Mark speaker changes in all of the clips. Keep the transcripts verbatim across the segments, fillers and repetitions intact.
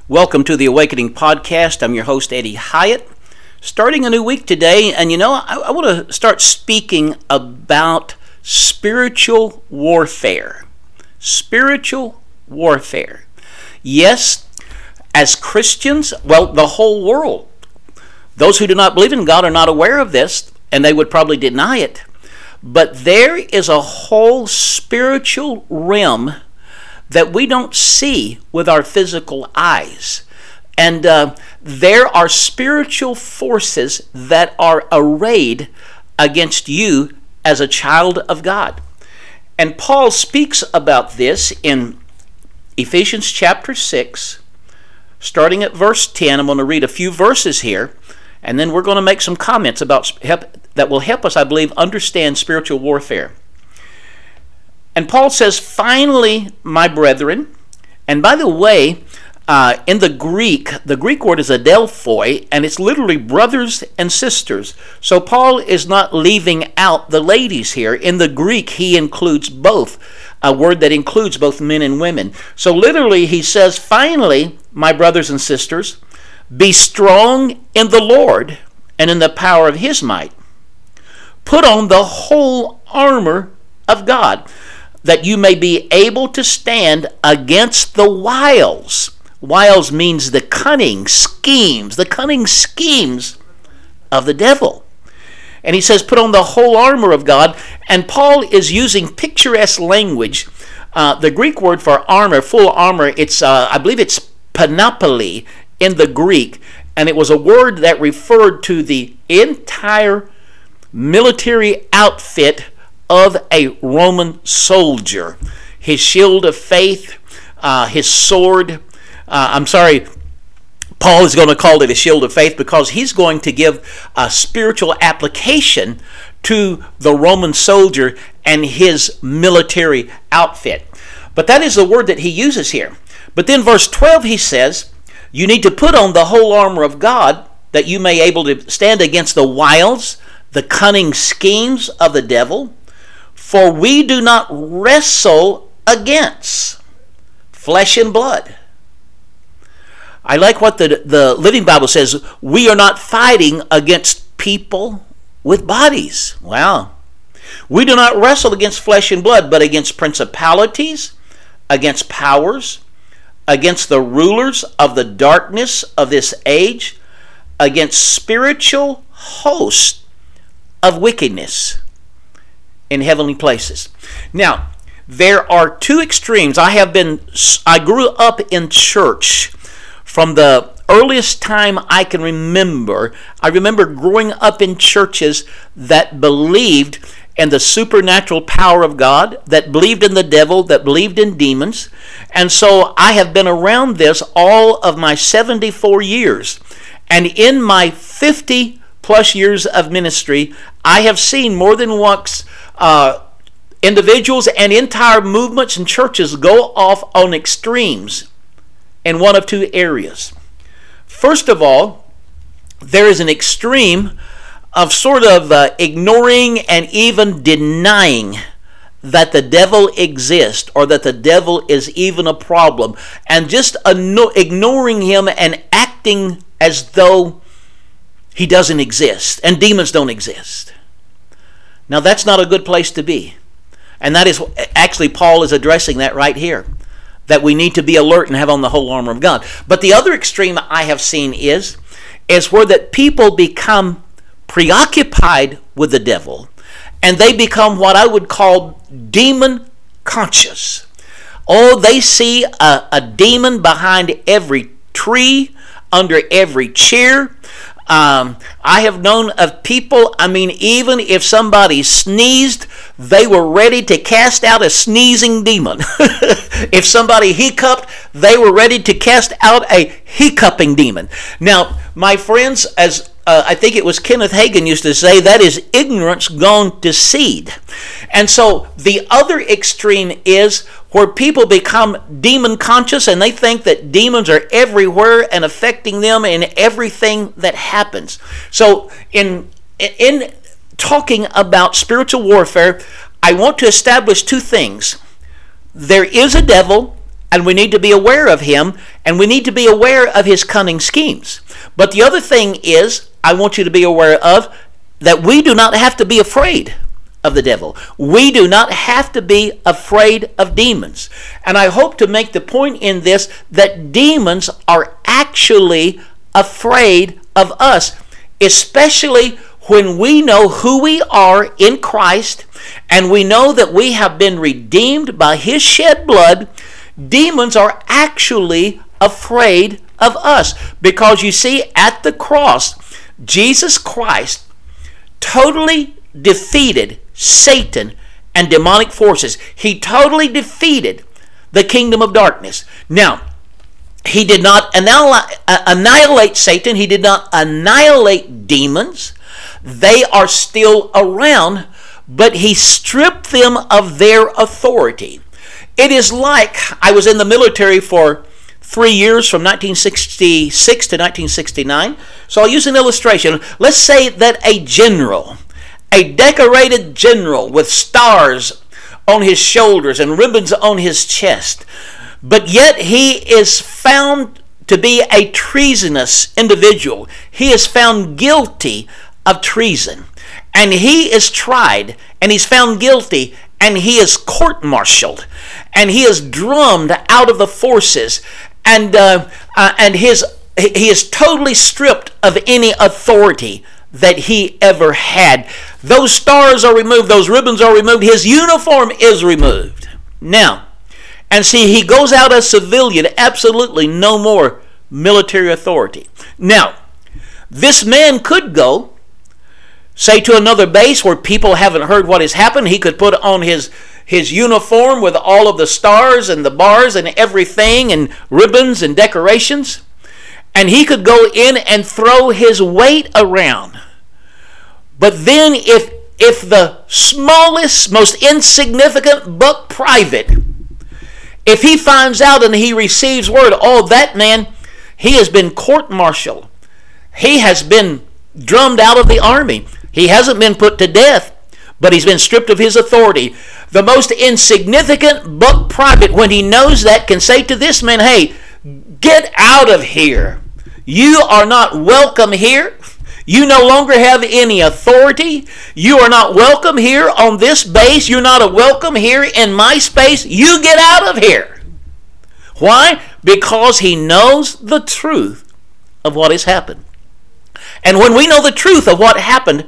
Speaker 1: Welcome to the Awakening Podcast. I'm your host, Eddie Hyatt. Starting a new week today, and you know, I, I want to start speaking about spiritual warfare. Spiritual warfare. Yes, as Christians, well, the whole world, those who do not believe in God are not aware of this, and they would probably deny it. But there is a whole spiritual realm that we don't see with our physical eyes. And uh, there are spiritual forces that are arrayed against you as a child of God. And Paul speaks about this in Ephesians chapter six, starting at verse ten. I'm going to read a few verses here, and then we're going to make some comments about help, that will help us, I believe, understand spiritual warfare. And Paul says, "Finally, my brethren," and by the way, uh, in the Greek, the Greek word is adelphoi, and it's literally brothers and sisters. So Paul is not leaving out the ladies here. In the Greek, he includes both, a word that includes both men and women. So literally, he says, "Finally, my brothers and sisters, be strong in the Lord and in the power of his might. Put on the whole armor of God, that you may be able to stand against the wiles." Wiles means the cunning schemes, the cunning schemes of the devil. And he says, put on the whole armor of God. And Paul is using picturesque language. Uh, the Greek word for armor, full armor, it's uh, I believe it's panoply in the Greek. And it was a word that referred to the entire military outfit of a Roman soldier. His shield of faith, uh, his sword. Uh, I'm sorry, Paul is going to call it a shield of faith because he's going to give a spiritual application to the Roman soldier and his military outfit. But that is the word that he uses here. But then verse twelve, he says, you need to put on the whole armor of God that you may be able to stand against the wiles, the cunning schemes of the devil. For we do not wrestle against flesh and blood. I like what the, the Living Bible says. We are not fighting against people with bodies. Wow. We do not wrestle against flesh and blood, but against principalities, against powers, against the rulers of the darkness of this age, against spiritual hosts of wickedness in heavenly places. Now, there are two extremes. I have been, I grew up in church from the earliest time I can remember. I remember growing up in churches that believed in the supernatural power of God, that believed in the devil, that believed in demons. And so I have been around this all of my seventy-four years. And in my fifty plus years of ministry, I have seen more than once uh, individuals and entire movements and churches go off on extremes in one of two areas. First of all, there is an extreme of sort of uh, ignoring and even denying that the devil exists or that the devil is even a problem, and just anno- ignoring him and acting as though he doesn't exist and demons don't exist. Now that's not a good place to be. And that is, actually Paul is addressing that right here, that we need to be alert and have on the whole armor of God. But the other extreme I have seen is, is where that people become preoccupied with the devil and they become what I would call demon conscious. Oh, they see a, a demon behind every tree, under every chair. Um, I have known of people, I mean, even if somebody sneezed, they were ready to cast out a sneezing demon. If somebody hiccuped, they were ready to cast out a hiccuping demon. Now, my friends, as uh, I think it was Kenneth Hagin used to say, that is ignorance gone to seed. And so the other extreme is where people become demon conscious and they think that demons are everywhere and affecting them in everything that happens. So in in talking about spiritual warfare, I want to establish two things. There is a devil and we need to be aware of him, and we need to be aware of his cunning schemes. But the other thing is, I want you to be aware of that we do not have to be afraid of the devil. We do not have to be afraid of demons. And I hope to make the point in this that demons are actually afraid of us, especially when we know who we are in Christ and we know that we have been redeemed by his shed blood. Demons are actually afraid of us because, you see, at the cross, Jesus Christ totally defeated Satan and demonic forces. He totally defeated the kingdom of darkness. Now, he did not annihilate Satan. He did not annihilate demons. They are still around, but he stripped them of their authority. It is like, I was in the military for three years from nineteen sixty-six to nineteen sixty-nine. So I'll use an illustration. Let's say that a general, a decorated general with stars on his shoulders and ribbons on his chest, but yet he is found to be a treasonous individual. He is found guilty of treason, and he is tried, and he's found guilty, and he is court-martialed, and he is drummed out of the forces, and uh, uh, and his he is totally stripped of any authority that he ever had. Those stars are removed, those ribbons are removed, his uniform is removed. Now, and see, he goes out as civilian, absolutely no more military authority. Now, this man could go, say, to another base where people haven't heard what has happened. He could put on his his uniform with all of the stars and the bars and everything and ribbons and decorations, and he could go in and throw his weight around. But then if if the smallest, most insignificant buck private, if he finds out and he receives word, oh, that man, he has been court-martialed, he has been drummed out of the army, he hasn't been put to death, but he's been stripped of his authority. The most insignificant buck private, when he knows that, can say to this man, hey, get out of here. You are not welcome here. You no longer have any authority. You are not welcome here on this base. You're not a welcome here in my space. You get out of here. Why? Because he knows the truth of what has happened. And when we know the truth of what happened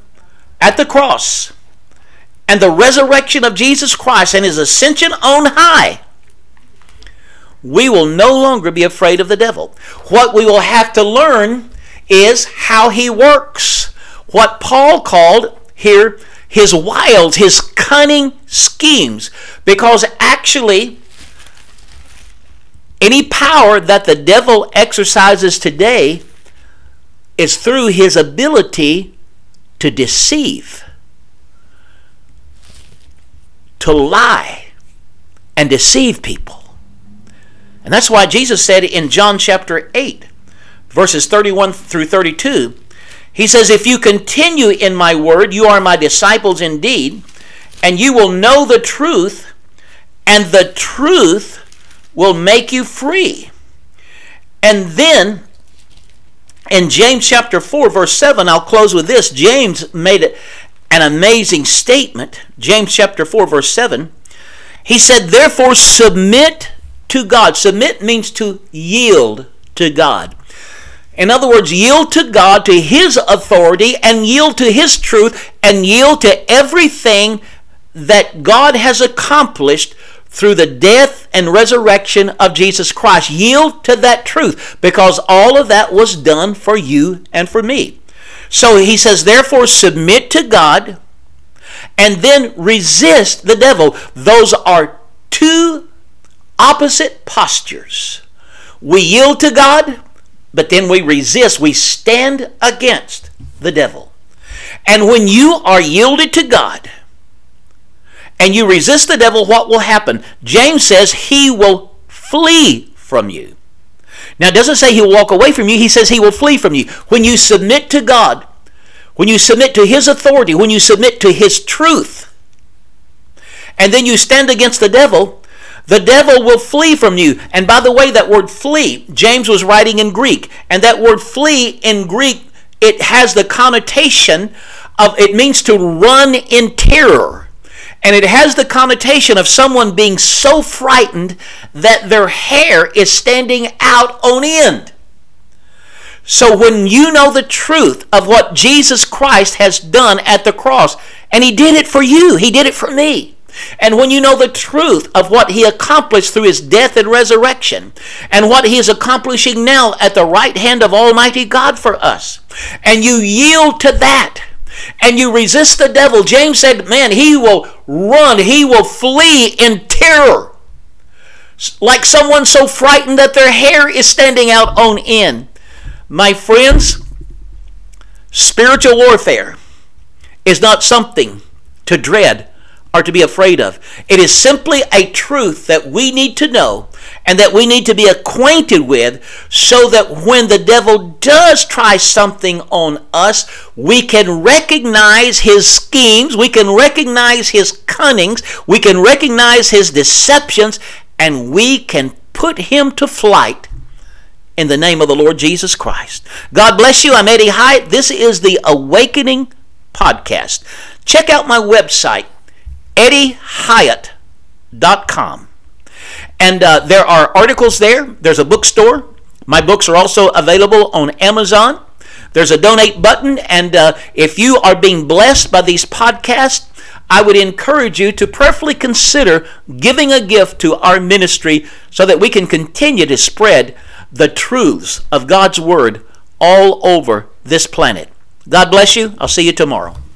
Speaker 1: at the cross and the resurrection of Jesus Christ and his ascension on high, we will no longer be afraid of the devil. What we will have to learn is how he works. What Paul called here his wiles, his cunning schemes. Because actually, any power that the devil exercises today is through his ability to deceive, to lie, and deceive people. And that's why Jesus said in John chapter eight, verses thirty-one through thirty-two, he says, if you continue in my word, you are my disciples indeed, and you will know the truth, and the truth will make you free. And then, in James chapter four, verse seven, I'll close with this. James made an amazing statement. James chapter four, verse seven. He said, therefore submit to God. Submit means to yield to God. In other words, yield to God, to his authority, and yield to his truth, and yield to everything that God has accomplished through the death and resurrection of Jesus Christ. Yield to that truth, because all of that was done for you and for me. So he says, therefore submit to God, and then resist the devil. Those are two opposite postures. We yield to God, but then we resist, we stand against the devil. And when you are yielded to God and you resist the devil, what will happen? James says he will flee from you. Now it doesn't say he will walk away from you, he says he will flee from you. When you submit to God, when you submit to his authority, when you submit to his truth, and then you stand against the devil, the devil will flee from you. And by the way, that word flee, James was writing in Greek. And that word flee in Greek, it has the connotation of, it means to run in terror. And it has the connotation of someone being so frightened that their hair is standing out on end. So when you know the truth of what Jesus Christ has done at the cross, and He did it for you, He did it for me. And when you know the truth of what He accomplished through His death and resurrection, and what He is accomplishing now at the right hand of Almighty God for us, and you yield to that, and you resist the devil, James said, man, he will run, he will flee in terror, like someone so frightened that their hair is standing out on end. My friends, spiritual warfare is not something to dread or to be afraid of. It is simply a truth that we need to know and that we need to be acquainted with, so that when the devil does try something on us, we can recognize his schemes, we can recognize his cunnings, we can recognize his deceptions, and we can put him to flight in the name of the Lord Jesus Christ. God bless you. I'm Eddie Hyatt. This is the Awakening Podcast. Check out my website, eddie hyatt dot com. And uh, there are articles there. There's a bookstore. My books are also available on Amazon. There's a donate button. And uh, if you are being blessed by these podcasts, I would encourage you to prayerfully consider giving a gift to our ministry so that we can continue to spread the truths of God's Word all over this planet. God bless you. I'll see you tomorrow.